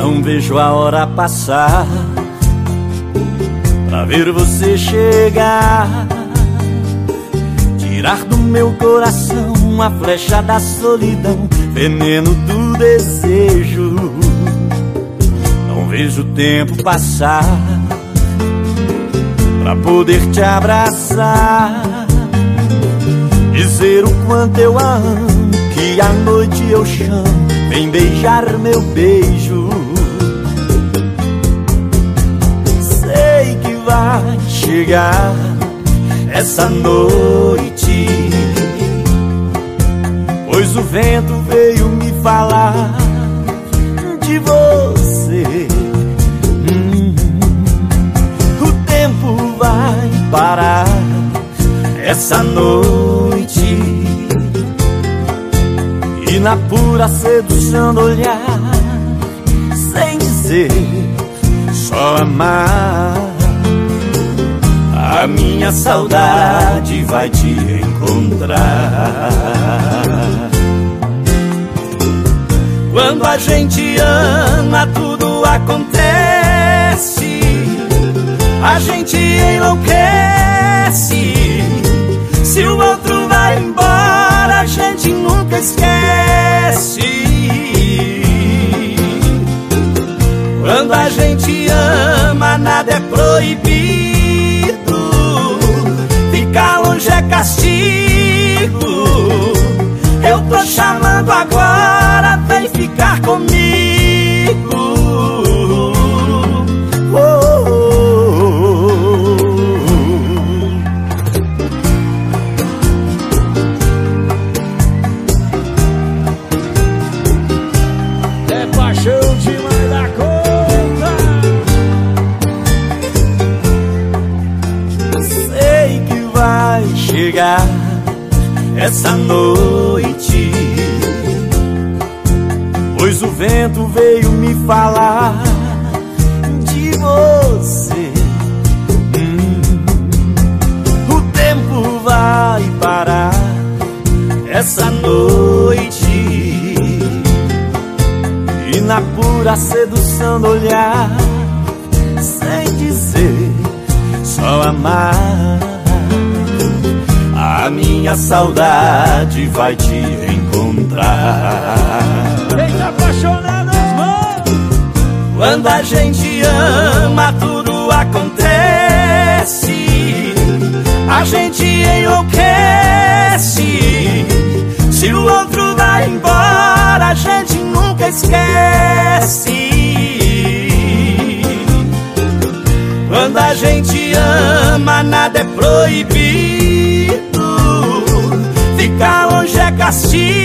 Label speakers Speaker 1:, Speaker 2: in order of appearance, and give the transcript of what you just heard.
Speaker 1: Não vejo a hora passar pra ver você chegar, tirar do meu coração uma flecha da solidão, veneno do desejo. Não vejo o tempo passar pra poder te abraçar, dizer o quanto eu amo, que à noite eu chamo, vem beijar meu beijo. Sei que vai chegar essa noite, pois o vento veio me falar de você. O tempo vai parar essa noite, e na pura sedução do olhar, sem dizer, só amar, a minha saudade vai te encontrar. Quando a gente ama, tudo acontece, a gente enlouquece. Se o outro vai embora, a gente nunca esquece. Quando a gente ama, nada é proibido, ficar longe é castigo. Eu tô chamando agora, vem ficar comigo.
Speaker 2: É paixão demais da conta.
Speaker 1: Sei que vai chegar essa noite, pois o vento veio me falar de você. O tempo vai parar essa noite, e na pura sedução do olhar, sem dizer, só amar, a minha saudade vai te encontrar.
Speaker 2: Eita, apaixonados, mano!
Speaker 1: Quando a gente ama, tudo acontece, a gente enlouquece. Se o outro vai embora, a gente nunca esquece. Quando a gente ama, nada é proibido, ficar longe é castigo.